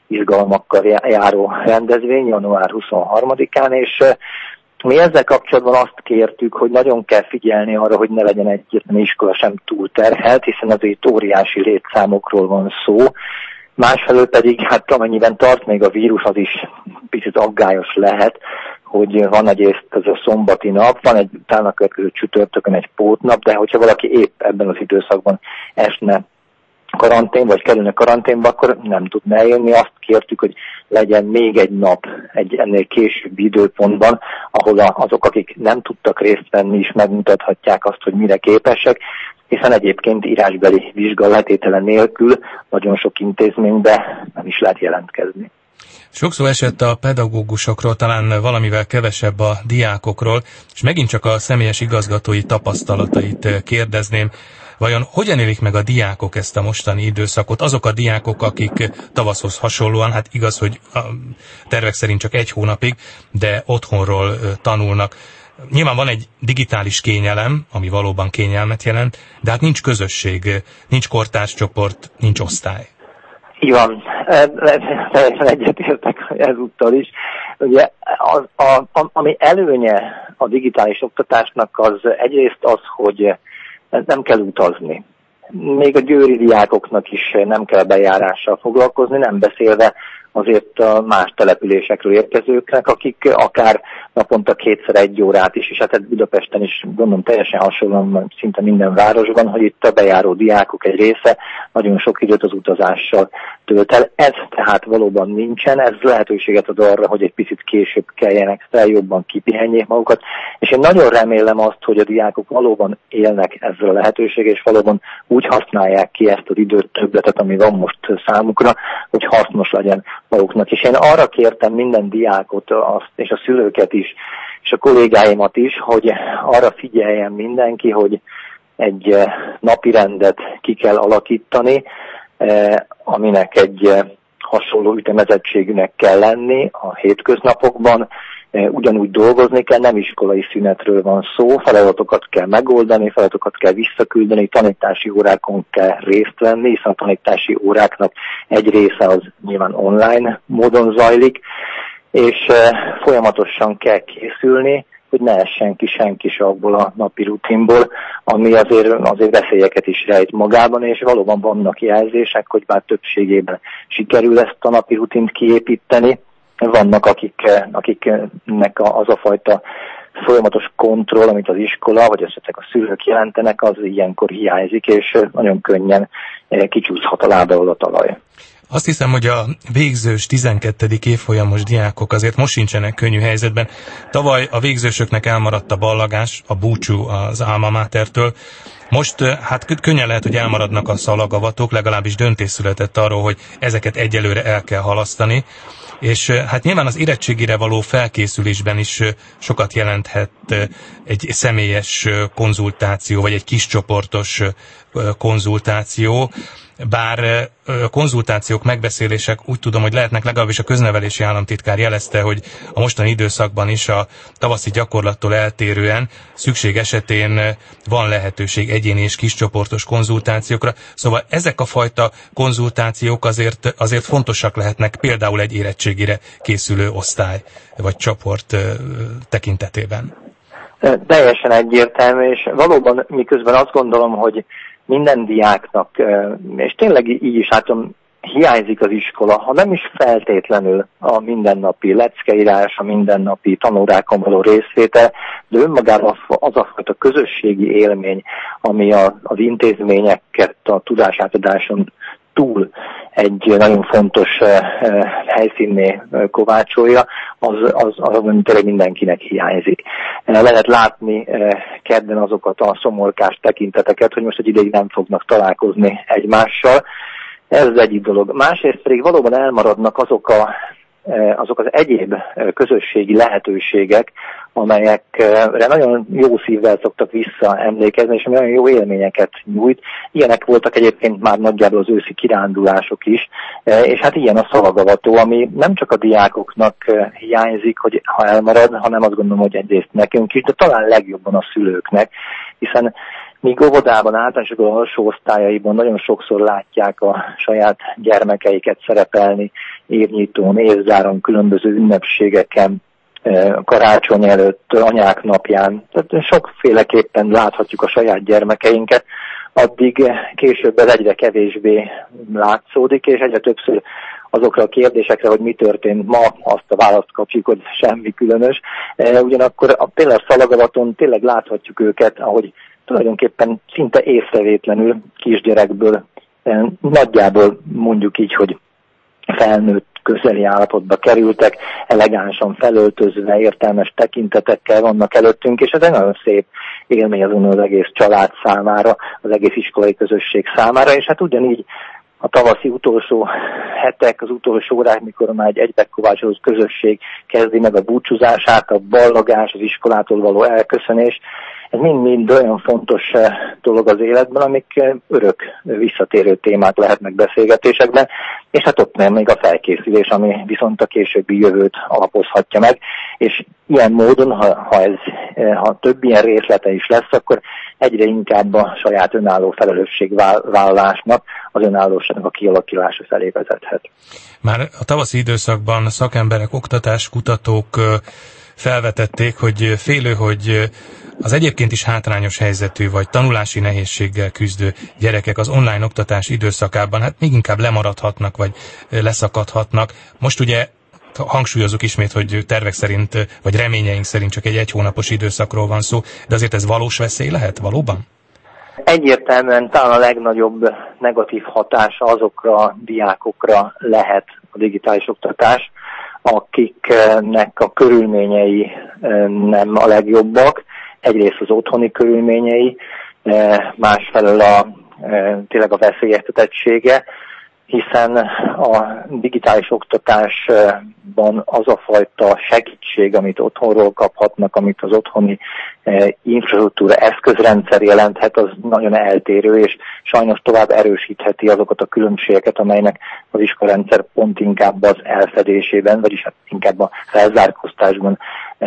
izgalmakkal járó rendezvény január 23-án, és mi ezzel kapcsolatban azt kértük, hogy nagyon kell figyelni arra, hogy ne legyen egyetlen iskola sem túlterhelt, hiszen azért óriási létszámokról van szó. Másfelől pedig, hát amennyiben tart még a vírus, az is picit aggályos lehet, hogy van egyrészt ez a szombati nap, van egy utána következő csütörtökön egy pótnap, de hogyha valaki épp ebben az időszakban esne karantén, vagy kerülne karanténba, akkor nem tudna eljönni. Azt kértük, hogy legyen még egy nap egy ennél későbbi időpontban, ahol azok, akik nem tudtak részt venni, is megmutathatják azt, hogy mire képesek, hiszen egyébként írásbeli vizsga letétele nélkül nagyon sok intézménybe nem is lehet jelentkezni. Sokszor esett a pedagógusokról, talán valamivel kevesebb a diákokról, és megint csak a személyes igazgatói tapasztalatait kérdezném. Vajon hogyan élik meg a diákok ezt a mostani időszakot? Azok a diákok, akik tavaszhoz hasonlóan, hát igaz, hogy a tervek szerint csak 1 hónapig, de otthonról tanulnak. Nyilván van egy digitális kényelem, ami valóban kényelmet jelent, de hát nincs közösség, nincs kortárscsoport, nincs osztály. Így van, teljesen egyetértek ezúttal is. Ugye ami előnye a digitális oktatásnak az egyrészt az, hogy nem kell utazni. Még a győri diákoknak is nem kell bejárással foglalkozni, nem beszélve azért a más településekről érkezőknek, akik akár naponta 2x1 órát is, és hát Budapesten is gondolom teljesen hasonlóan szinte minden városban, hogy itt a bejáró diákok egy része nagyon sok időt az utazással tölt el. Ez tehát valóban nincsen, ez lehetőséget ad arra, hogy egy picit később keljenek fel, jobban kipihenjék magukat, és én nagyon remélem azt, hogy a diákok valóban élnek ezzel a lehetőséggel, és valóban úgy használják ki ezt az időt többletet, ami van most számukra, hogy hasznos legyen maguknak. És én arra kértem minden diákot, és a szülőket is, és a kollégáimat is, hogy arra figyeljen mindenki, hogy egy napirendet ki kell alakítani, aminek egy hasonló ütemezettségűnek kell lenni a hétköznapokban, ugyanúgy dolgozni kell, nem iskolai szünetről van szó, feladatokat kell megoldani, feladatokat kell visszaküldeni, tanítási órákon kell részt venni, hiszen a tanítási óráknak egy része az nyilván online módon zajlik, és folyamatosan kell készülni, hogy ne essen ki senki se abból a napi rutinból, ami azért veszélyeket is rejt magában, és valóban vannak jelzések, hogy bár többségében sikerül ezt a napi rutint kiépíteni, vannak, akiknek az a fajta folyamatos kontroll, amit az iskola, vagy ezek a szülők jelentenek, az ilyenkor hiányzik, és nagyon könnyen kicsúszhat a lába alól a talaj. Azt hiszem, hogy a végzős 12. évfolyamos diákok azért most sincsenek könnyű helyzetben. Tavaly a végzősöknek elmaradt a ballagás, a búcsú az alma matertől. Most hát könnyen lehet, hogy elmaradnak a szalagavatók, legalábbis döntés született arról, hogy ezeket egyelőre el kell halasztani. És hát nyilván az érettségire való felkészülésben is sokat jelenthet egy személyes konzultáció, vagy egy kiscsoportos konzultáció. Bár konzultációk, megbeszélések úgy tudom, hogy lehetnek, legalábbis a köznevelési államtitkár jelezte, hogy a mostani időszakban is a tavaszi gyakorlattól eltérően szükség esetén van lehetőség egyéni és kiscsoportos konzultációkra. Szóval ezek a fajta konzultációk azért fontosak lehetnek például egy érettségire készülő osztály vagy csoport tekintetében. Teljesen egyértelmű, és valóban miközben azt gondolom, hogy minden diáknak, és tényleg így is látom, hiányzik az iskola, ha nem is feltétlenül a mindennapi leckeírás, a mindennapi tanórákon való részvétel, de önmagában az a fajta közösségi élmény, ami az intézményeket a tudásátadáson túl egy nagyon fontos helyszínné kovácsolja, az tényleg mindenkinek hiányzik. Lehet látni kedden azokat a szomorkás tekinteteket, hogy most egy ideig nem fognak találkozni egymással. Ez az egyik dolog. Másrészt pedig valóban elmaradnak azok az egyéb közösségi lehetőségek, amelyekre nagyon jó szívvel szoktak visszaemlékezni, és nagyon jó élményeket nyújt. Ilyenek voltak egyébként már nagyjából az őszi kirándulások is, és hát ilyen a szalagavató, ami nem csak a diákoknak hiányzik, hogy ha elmarad, hanem azt gondolom, hogy egyrészt nekünk is, de talán legjobban a szülőknek, hiszen míg óvodában, általános iskola alsó osztályaiban nagyon sokszor látják a saját gyermekeiket szerepelni évnyitón, évzáron, különböző ünnepségeken, karácsony előtt, anyák napján, tehát sokféleképpen láthatjuk a saját gyermekeinket, addig később ez egyre kevésbé látszódik, és egyre többször azokra a kérdésekre, hogy mi történt ma, azt a választ kapjuk, hogy semmi különös. Ugyanakkor a például Szalagavaton tényleg láthatjuk őket, ahogy tulajdonképpen szinte észrevétlenül kisgyerekből, nagyjából mondjuk így, hogy felnőtt közeli állapotba kerültek, elegánsan felöltözve, értelmes tekintetekkel vannak előttünk, és ez egy nagyon szép élmény az egész család számára, az egész iskolai közösség számára, és hát ugyanígy a tavaszi utolsó hetek, az utolsó órák, mikor már egy egybekovácsolódó közösség kezdi meg a búcsúzását, a ballagás, az iskolától való elköszönés, ez mind-mind olyan fontos dolog az életben, amik örök visszatérő témák lehetnek beszélgetésekben, és hát ott nem még a felkészülés, ami viszont a későbbi jövőt alapozhatja meg, és ilyen módon, ha több ilyen részlete is lesz, akkor egyre inkább a saját önálló felelősségvállalásnak, az önállóságnak a kialakulása felé vezethet. Már a tavaszi időszakban szakemberek, oktatáskutatók felvetették, hogy félő, hogy az egyébként is hátrányos helyzetű vagy tanulási nehézséggel küzdő gyerekek az online oktatás időszakában hát még inkább lemaradhatnak vagy leszakadhatnak. Most ugye hangsúlyozunk ismét, hogy tervek szerint vagy reményeink szerint csak egy hónapos időszakról van szó, de azért ez valós veszély lehet valóban? Egyértelműen talán a legnagyobb negatív hatása azokra a diákokra lehet a digitális oktatás, akiknek a körülményei nem a legjobbak, egyrészt az otthoni körülményei, másfelől tényleg a veszélyeztetettsége, hiszen a digitális oktatásban az a fajta segítség, amit otthonról kaphatnak, amit az otthoni infrastruktúra eszközrendszer jelenthet, az nagyon eltérő, és sajnos tovább erősítheti azokat a különbségeket, amelynek az iskolarendszer pont inkább az elfedésében, vagyis hát inkább a felzárkóztatásban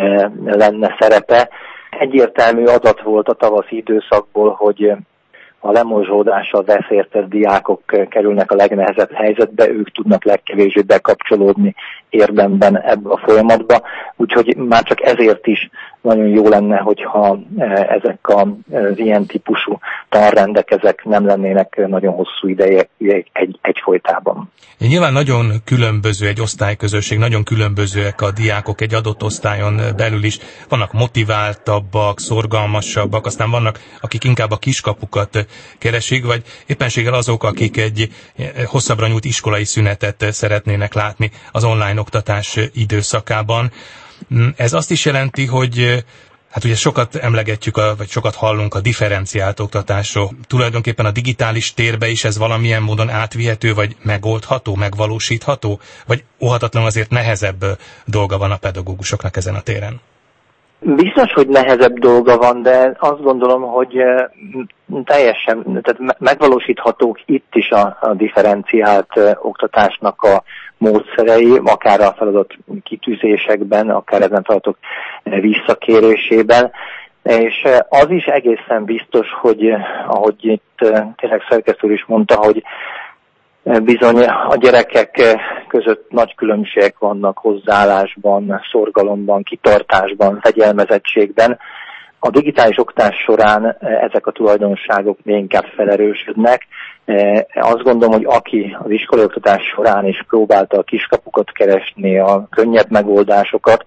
lenne szerepe. Egyértelmű adat volt a tavaszi időszakból, hogy a lemorzsolódással veszélyeztetett diákok kerülnek a legnehezebb helyzetbe, ők tudnak legkevésbé bekapcsolódni érdemben ebbe a folyamatba, úgyhogy már csak ezért is nagyon jó lenne, hogyha ezek az ilyen típusú tanrendek ezek nem lennének nagyon hosszú ideig egyfolytában. Nyilván nagyon különböző egy osztályközösség, nagyon különbözőek a diákok egy adott osztályon belül is. Vannak motiváltabbak, szorgalmasabbak, aztán vannak, akik inkább a kiskapukat keresik, vagy éppenséggel azok, akik egy hosszabbra nyújt iskolai szünetet szeretnének látni az online oktatás időszakában. Ez azt is jelenti, hogy hát ugye sokat emlegetjük, vagy sokat hallunk a differenciált oktatásról. Tulajdonképpen a digitális térbe is ez valamilyen módon átvihető, vagy megoldható, megvalósítható? Vagy óhatatlanul azért nehezebb dolga van a pedagógusoknak ezen a téren? Biztos, hogy nehezebb dolga van, de azt gondolom, hogy teljesen, tehát megvalósíthatók itt is a differenciált oktatásnak a módszerei, akár a feladat kitűzésekben, akár ezen feladatok visszakérésében, és az is egészen biztos, hogy ahogy itt tényleg szerkesztő is mondta, hogy bizony a gyerekek között nagy különbségek vannak hozzáállásban, szorgalomban, kitartásban, fegyelmezettségben. A digitális oktatás során ezek a tulajdonságok még inkább felerősödnek. Azt gondolom, hogy aki az iskolai oktatás során is próbálta a kiskapukat keresni, a könnyebb megoldásokat,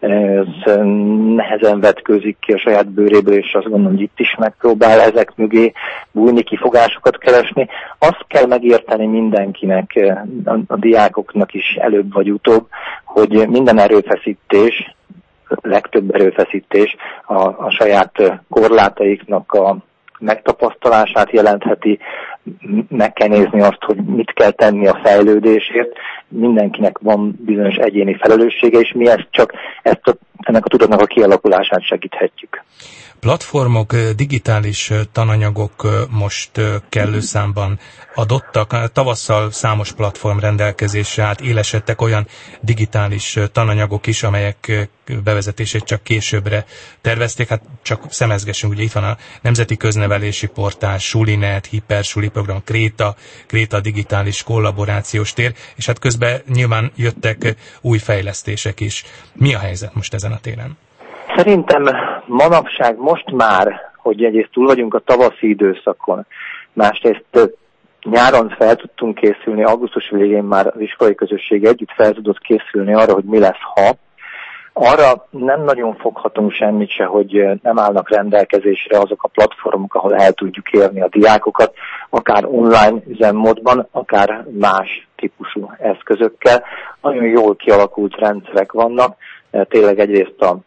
ez nehezen vetkőzik ki a saját bőréből, és azt gondolom, hogy itt is megpróbál ezek mögé bújni, kifogásokat keresni. Azt kell megérteni mindenkinek, a diákoknak is előbb vagy utóbb, hogy minden erőfeszítés, legtöbb erőfeszítés a saját korlátaiknak a megtapasztalását jelentheti, meg kell nézni azt, hogy mit kell tenni a fejlődésért. Mindenkinek van bizonyos egyéni felelőssége, és mi ennek a tudatnak a kialakulását segíthetjük. Platformok, digitális tananyagok most kellő számban adottak. Tavasszal számos platform rendelkezésre állt, élesedtek olyan digitális tananyagok is, amelyek bevezetését csak későbbre tervezték. Hát csak szemezgessünk, ugye itt van a Nemzeti Köznevelési Portál, Sulinet, Hipersuli program, Kréta digitális kollaborációs tér, és hát közben nyilván jöttek új fejlesztések is. Mi a helyzet most ezen a téren? Szerintem manapság most már, hogy egyrészt túl vagyunk a tavaszi időszakon, másrészt nyáron fel tudtunk készülni, augusztus végén már az iskolai közösség együtt fel tudott készülni arra, hogy mi lesz, ha. Arra nem nagyon foghatunk semmit se, hogy nem állnak rendelkezésre azok a platformok, ahol el tudjuk érni a diákokat, akár online üzemmódban, akár más típusú eszközökkel. Nagyon jól kialakult rendszerek vannak, tényleg egyrészt a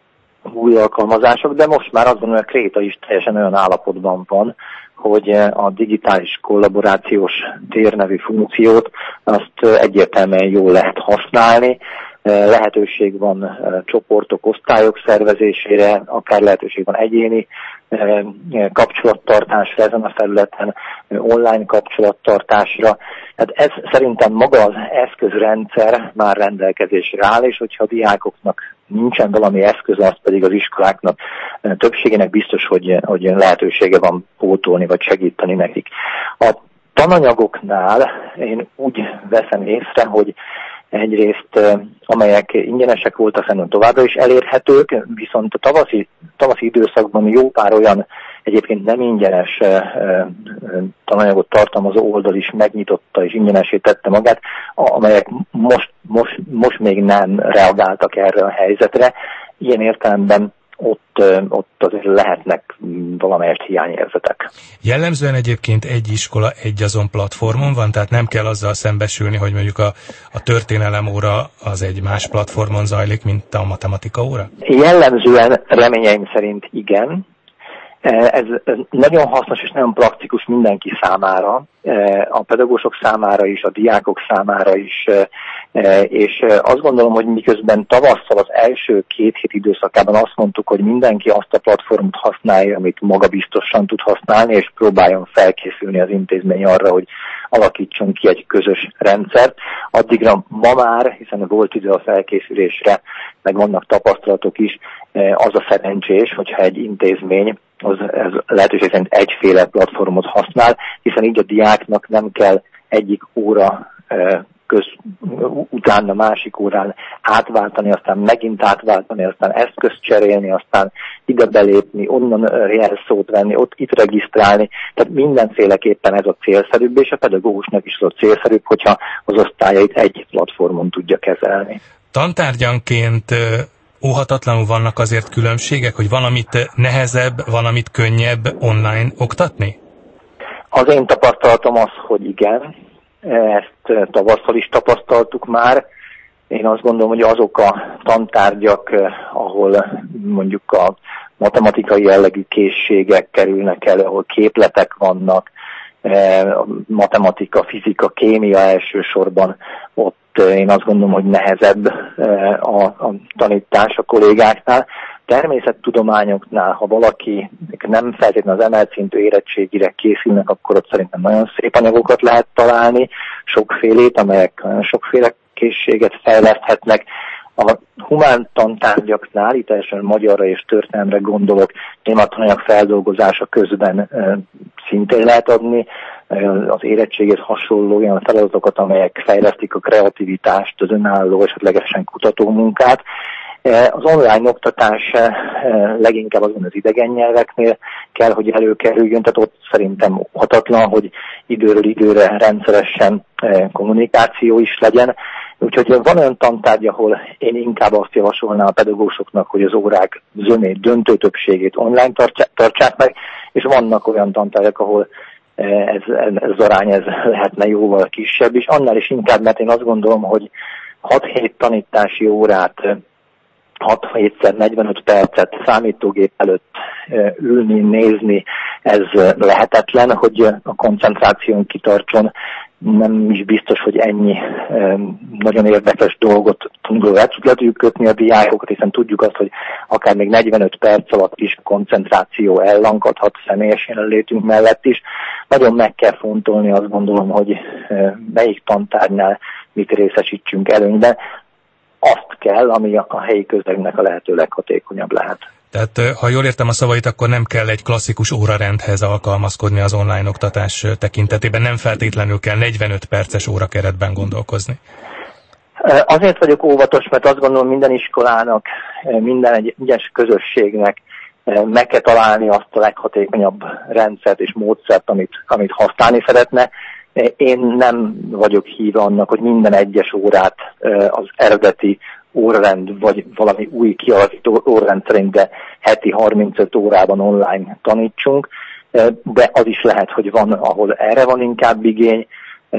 új alkalmazások, de most már azt gondolom, hogy a Kréta is teljesen olyan állapotban van, hogy a digitális kollaborációs térnevű funkciót azt egyértelműen jól lehet használni. Lehetőség van csoportok, osztályok szervezésére, akár lehetőség van egyéni kapcsolattartásra ezen a felületen, online kapcsolattartásra. Hát ez szerintem maga az eszközrendszer már rendelkezésre áll, és hogyha a diákoknak nincsen valami eszköz, az pedig az iskoláknak többségének biztos, hogy lehetősége van pótolni vagy segíteni nekik. A tananyagoknál én úgy veszem észre, hogy egyrészt, amelyek ingyenesek voltak, szerintem továbbra is elérhetők, viszont a tavaszi időszakban jó pár olyan egyébként nem ingyenes tananyagot tartalmazó oldal is megnyitotta és ingyenesé tette magát, amelyek most még nem reagáltak erre a helyzetre. Ilyen értelemben ott azért lehetnek valamelyest hiányérzetek. Jellemzően egyébként egy iskola azon platformon van, tehát nem kell azzal szembesülni, hogy mondjuk a történelem óra az egy más platformon zajlik, mint a matematika óra? Jellemzően reményeim szerint igen. Ez nagyon hasznos és nagyon praktikus mindenki számára, a pedagógusok számára is, a diákok számára is, és azt gondolom, hogy miközben tavasszal az első 2 hét időszakában azt mondtuk, hogy mindenki azt a platformot használja, amit magabiztosan tud használni, és próbáljon felkészülni az intézmény arra, hogy alakítson ki egy közös rendszert. Addigra ma már, hiszen volt idő a felkészülésre, meg vannak tapasztalatok is, az a szerencsés, hogyha egy intézmény ez lehetőség szerint egyféle platformot használ, hiszen így a diáknak nem kell egyik óra utána másik órán átváltani, aztán megint átváltani, aztán eszközt cserélni, aztán ide belépni, onnan jelszót venni, itt regisztrálni. Tehát mindenféleképpen ez a célszerűbb, és a pedagógusnak is az a célszerűbb, hogyha az osztályait egy platformon tudja kezelni. Tantárgyanként óhatatlanul vannak azért különbségek, hogy valamit nehezebb, valamit könnyebb online oktatni? Az én tapasztalatom az, hogy igen. Ezt tavasszal is tapasztaltuk már. Én azt gondolom, hogy azok a tantárgyak, ahol mondjuk a matematikai jellegű készségek kerülnek elő, ahol képletek vannak, matematika, fizika, kémia elsősorban, ott én azt gondolom, hogy nehezebb a tanítás a kollégáknál. Természettudományoknál, ha valaki nem feltétlenül az emelt szintű érettségire készülnek, akkor ott szerintem nagyon szép anyagokat lehet találni, sokfélét, amelyek sokféle készséget fejleszthetnek. A humán tantárgyaknál, itt elsősorban magyarra és történelemre gondolok, nématananyag feldolgozása közben szintén lehet adni az érettséghez hasonló olyan feladatokat, amelyek fejlesztik a kreativitást, az önálló, esetlegesen kutatómunkát. Az online oktatás leginkább azon az idegen nyelveknél kell, hogy előkerüljön, tehát ott szerintem óhatatlan, hogy időről időre rendszeresen kommunikáció is legyen. Úgyhogy van olyan tantárgy, ahol én inkább azt javasolnám a pedagógusoknak, hogy az órák zömét, döntő többségét online tartsák meg, és vannak olyan tantárgyak, ahol ez az arány lehetne jóval kisebb, és annál is inkább, mert én azt gondolom, hogy 6-7 tanítási órát 6-7x45 percet számítógép előtt ülni, nézni, ez lehetetlen, hogy a koncentráción kitartson, nem is biztos, hogy ennyi nagyon érdekes dolgot le tudjuk kötni a diákokat, hiszen tudjuk azt, hogy akár még 45 perc alatt is a koncentráció ellankadhat személyes jelenlétünk mellett is. Nagyon meg kell fontolni, azt gondolom, hogy melyik tantárgynál mit részesítsünk előnyben. Azt kell, ami a helyi közegnek a lehető leghatékonyabb lehet. Tehát, ha jól értem a szavait, akkor nem kell egy klasszikus órarendhez alkalmazkodni az online oktatás tekintetében, nem feltétlenül kell 45 perces órakeretben gondolkozni. Azért vagyok óvatos, mert azt gondolom, minden iskolának, minden egyes közösségnek meg kell találni azt a leghatékonyabb rendszert és módszert, amit használni szeretne. Én nem vagyok híve annak, hogy minden egyes órát az eredeti órarend, vagy valami új kialakító órarend szerint, de heti 35 órában online tanítsunk, de az is lehet, hogy van, ahol erre van inkább igény.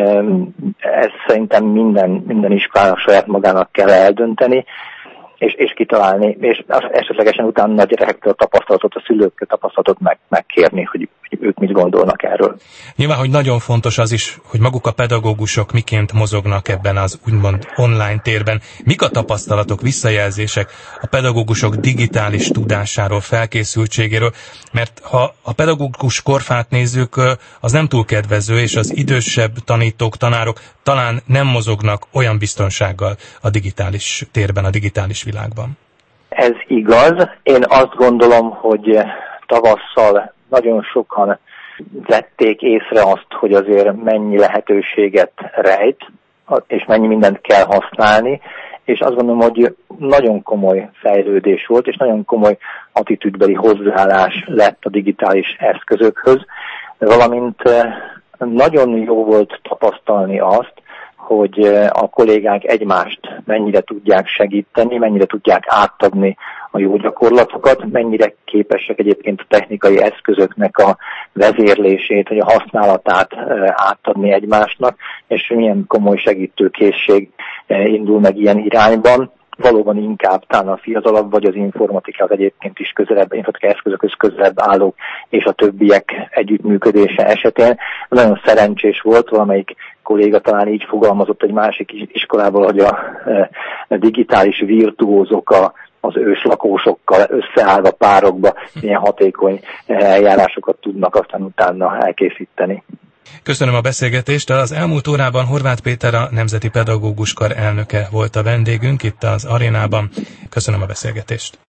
Ez szerintem minden iskolának saját magának kell eldönteni, és kitalálni, és esetlegesen utána nagy gyerekektől tapasztalatot, a szülőktől tapasztalatot megkérni, hogy ők mit gondolnak erről. Nyilván, hogy nagyon fontos az is, hogy maguk a pedagógusok miként mozognak ebben az úgymond online térben. Mik a tapasztalatok, visszajelzések a pedagógusok digitális tudásáról, felkészültségéről, mert ha a pedagógus korfát nézzük, az nem túl kedvező, és az idősebb tanítók, tanárok talán nem mozognak olyan biztonsággal a digitális térben, a digitális világban. Ez igaz. Én azt gondolom, hogy tavasszal nagyon sokan vették észre azt, hogy azért mennyi lehetőséget rejt, és mennyi mindent kell használni, és azt gondolom, hogy nagyon komoly fejlődés volt, és nagyon komoly attitűdbeli hozzáállás lett a digitális eszközökhöz, valamint nagyon jó volt tapasztalni azt, hogy a kollégák egymást mennyire tudják segíteni, mennyire tudják átadni a jó gyakorlatokat, mennyire képesek egyébként a technikai eszközöknek a vezérlését, vagy a használatát átadni egymásnak, és milyen komoly segítőkészség indul meg ilyen irányban. Valóban inkább talán a fiatalabb, vagy az informatikához egyébként is közelebb, informatikai eszközökhöz közelebb állók és a többiek együttműködése esetén. Nagyon szerencsés volt, valamelyik kolléga talán így fogalmazott egy másik iskolából, hogy a digitális virtuózok az őslakósokkal összeállva párokba ilyen hatékony eljárásokat tudnak aztán utána elkészíteni. Köszönöm a beszélgetést. Az elmúlt órában Horváth Péter, a Nemzeti Pedagóguskar elnöke volt a vendégünk itt az arénában. Köszönöm a beszélgetést.